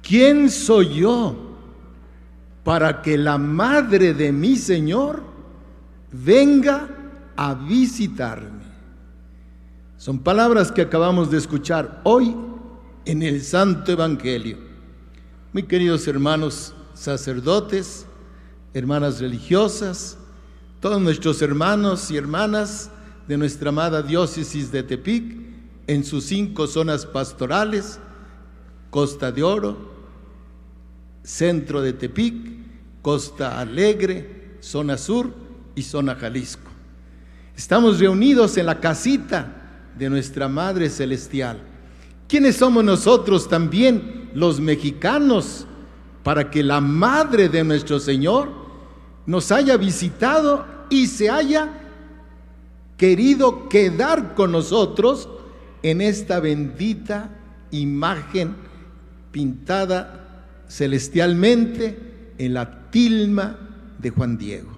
¿quién soy yo para que la madre de mi Señor venga a visitarme? Son palabras que acabamos de escuchar hoy en el Santo Evangelio. Muy queridos hermanos sacerdotes, hermanas religiosas, todos nuestros hermanos y hermanas de nuestra amada diócesis de Tepic, en sus 5 zonas pastorales: Costa de Oro, centro de Tepic, Costa Alegre, zona sur y zona Jalisco. Estamos reunidos en la casita de nuestra Madre Celestial. ¿Quiénes somos nosotros también, los mexicanos, para que la Madre de nuestro Señor nos haya visitado y se haya querido quedar con nosotros en esta bendita imagen pintada celestialmente en la tilma de Juan Diego?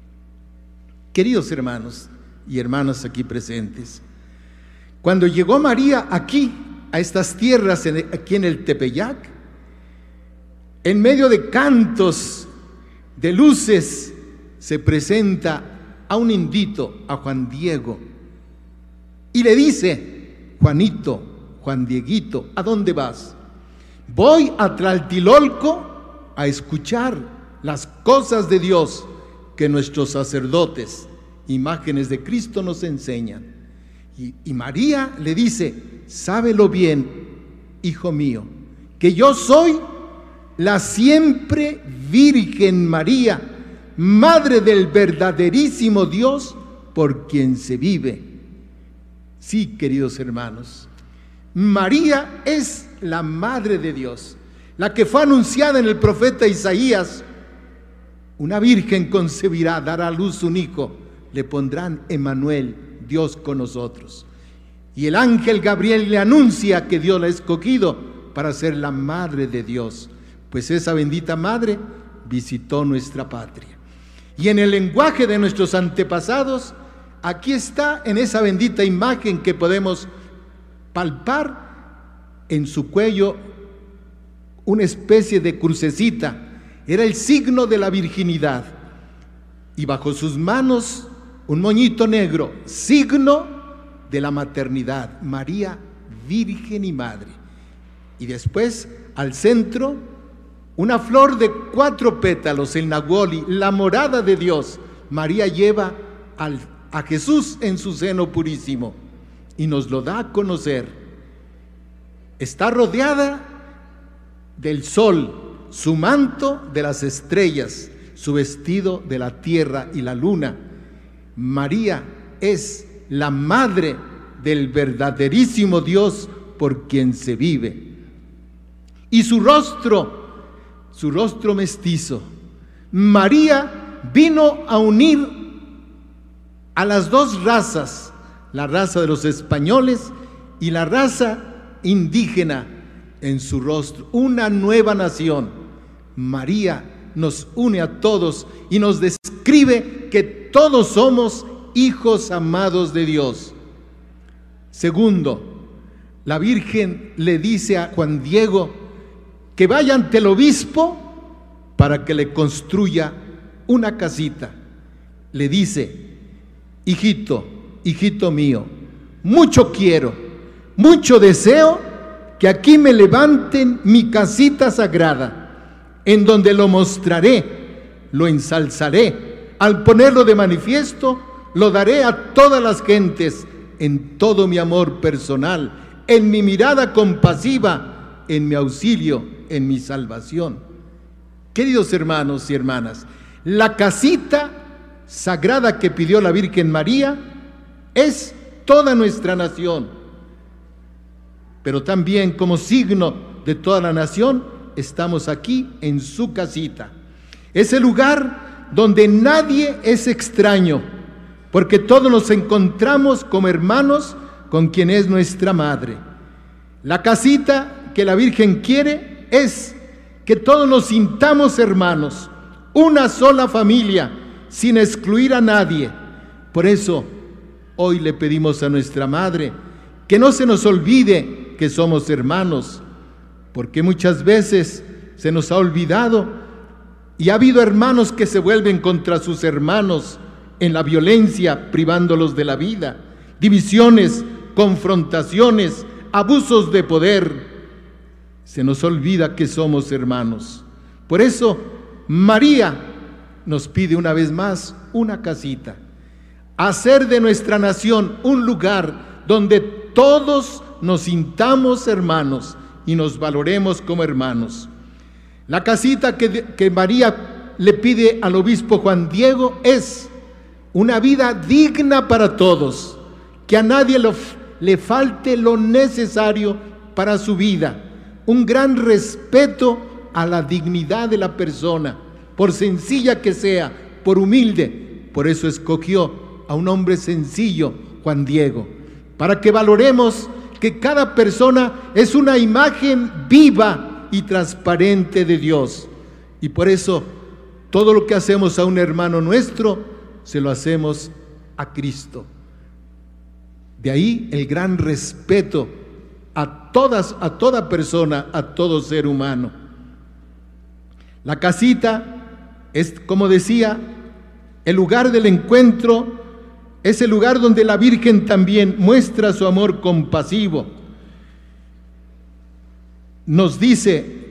Queridos hermanos y hermanas aquí presentes, cuando llegó María aquí, a estas tierras, aquí en el Tepeyac, en medio de cantos, de luces, se presenta a un indito, a Juan Diego, y le dice: Juanito, Juan Dieguito, ¿a dónde vas? Voy a Tlaltilolco a escuchar las cosas de Dios que nuestros sacerdotes, imágenes de Cristo, nos enseñan. Y María le dice: sábelo bien, hijo mío, que yo soy la siempre Virgen María, Madre del verdaderísimo Dios, por quien se vive. Sí, queridos hermanos, María es la Madre de Dios, la que fue anunciada en el profeta Isaías: una virgen concebirá, dará a luz un hijo, le pondrán Emmanuel, Dios con nosotros. Y el ángel Gabriel le anuncia que Dios la ha escogido para ser la Madre de Dios, pues esa bendita Madre visitó nuestra patria. Y en el lenguaje de nuestros antepasados, aquí está en esa bendita imagen que podemos palpar en su cuello una especie de crucecita. Era el signo de la virginidad. Y bajo sus manos un moñito negro, signo de la maternidad, María, Virgen y Madre. Y después, al centro, una flor de 4 pétalos, el nahuoli, la morada de Dios. María lleva a Jesús en su seno purísimo y nos lo da a conocer. Está rodeada del sol, su manto de las estrellas, su vestido de la tierra y la luna. María es la Madre del verdaderísimo Dios por quien se vive. Y su rostro mestizo. María vino a unir a las 2 razas, la raza de los españoles y la raza indígena, en su rostro, una nueva nación. María nos une a todos y nos describe que todos somos hijos amados de Dios. Segundo, la Virgen le dice a Juan Diego que vaya ante el obispo para que le construya una casita. Le dice: hijito, hijito mío, mucho quiero, mucho deseo que aquí me levanten mi casita sagrada, en donde lo mostraré, lo ensalzaré. Al ponerlo de manifiesto, lo daré a todas las gentes, en todo mi amor personal, en mi mirada compasiva, en mi auxilio, en mi salvación. Queridos hermanos y hermanas, la casita sagrada que pidió la Virgen María es toda nuestra nación, pero también como signo de toda la nación estamos aquí en su casita. Es el lugar donde nadie es extraño, porque todos nos encontramos como hermanos con quien es nuestra Madre. La casita que la Virgen quiere es que todos nos sintamos hermanos, una sola familia, sin excluir a nadie. Por eso, hoy le pedimos a nuestra Madre que no se nos olvide que somos hermanos, porque muchas veces se nos ha olvidado y ha habido hermanos que se vuelven contra sus hermanos en la violencia, privándolos de la vida, divisiones, confrontaciones, abusos de poder. Se nos olvida que somos hermanos. Por eso María nos pide una vez más una casita, hacer de nuestra nación un lugar donde todos nos sintamos hermanos y nos valoremos como hermanos. La casita que María le pide al obispo Juan Diego es una vida digna para todos, que a nadie le falte lo necesario para su vida, un gran respeto a la dignidad de la persona, por sencilla que sea, por humilde. Por eso escogió a un hombre sencillo, Juan Diego, para que valoremos que cada persona es una imagen viva y transparente de Dios. Y por eso todo lo que hacemos a un hermano nuestro, se lo hacemos a Cristo. De ahí el gran respeto a toda persona, a todo ser humano. La casita es, como decía, el lugar del encuentro, es el lugar donde la Virgen también muestra su amor compasivo. Nos dice: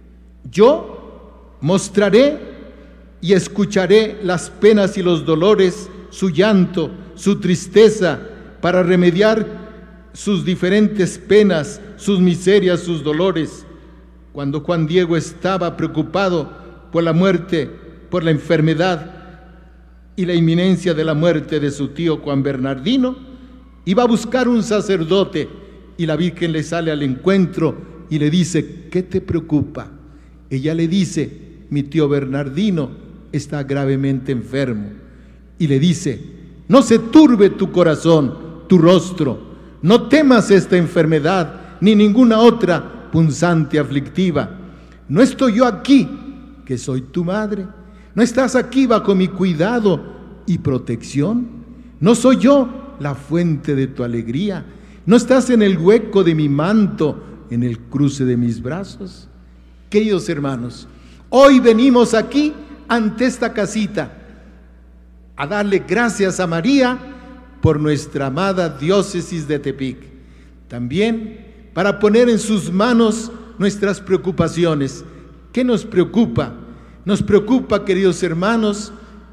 yo mostraré y escucharé las penas y los dolores, su llanto, su tristeza, para remediar sus diferentes penas, sus miserias, sus dolores. Cuando Juan Diego estaba preocupado por la muerte, por la enfermedad y la inminencia de la muerte de su tío Juan Bernardino, iba a buscar un sacerdote y la Virgen le sale al encuentro y le dice: ¿qué te preocupa? Ella le dice: mi tío Bernardino está gravemente enfermo. Y le dice: no se turbe tu corazón, tu rostro, no temas esta enfermedad ni ninguna otra punzante aflictiva. ¿No estoy yo aquí, que soy tu madre? ¿No estás aquí bajo mi cuidado y protección? ¿No soy yo la fuente de tu alegría? ¿No estás en el hueco de mi manto, en el cruce de mis brazos? Queridos hermanos, hoy venimos aquí ante esta casita a darle gracias a María por nuestra amada diócesis de Tepic. También para poner en sus manos nuestras preocupaciones. ¿Qué nos preocupa? Nos preocupa, queridos hermanos,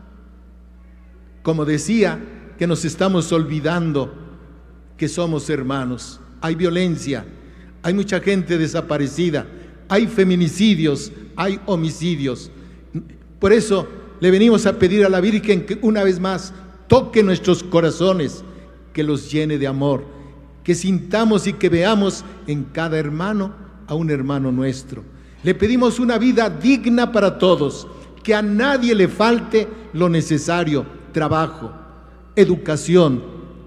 como decía, que nos estamos olvidando que somos hermanos. Hay violencia, hay mucha gente desaparecida, hay feminicidios, hay homicidios. Por eso le venimos a pedir a la Virgen que una vez más toque nuestros corazones, que los llene de amor, que sintamos y que veamos en cada hermano a un hermano nuestro. Le pedimos una vida digna para todos, que a nadie le falte lo necesario: trabajo, educación,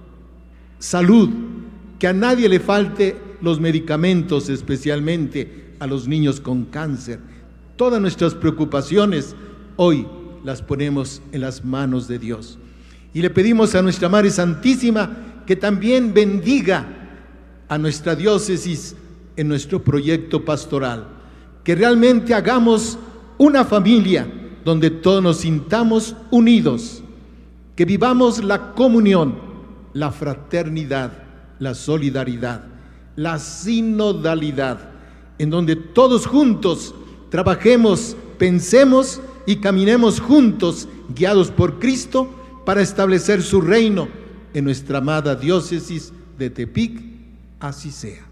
salud, que a nadie le falte los medicamentos, especialmente a los niños con cáncer. Todas nuestras preocupaciones hoy las ponemos en las manos de Dios. Y le pedimos a nuestra Madre Santísima que también bendiga a nuestra diócesis en nuestro proyecto pastoral, que realmente hagamos una familia donde todos nos sintamos unidos, que vivamos la comunión, la fraternidad, la solidaridad, la sinodalidad, en donde todos juntos trabajemos, pensemos y caminemos juntos, guiados por Cristo, para establecer su reino en nuestra amada diócesis de Tepic. Así sea.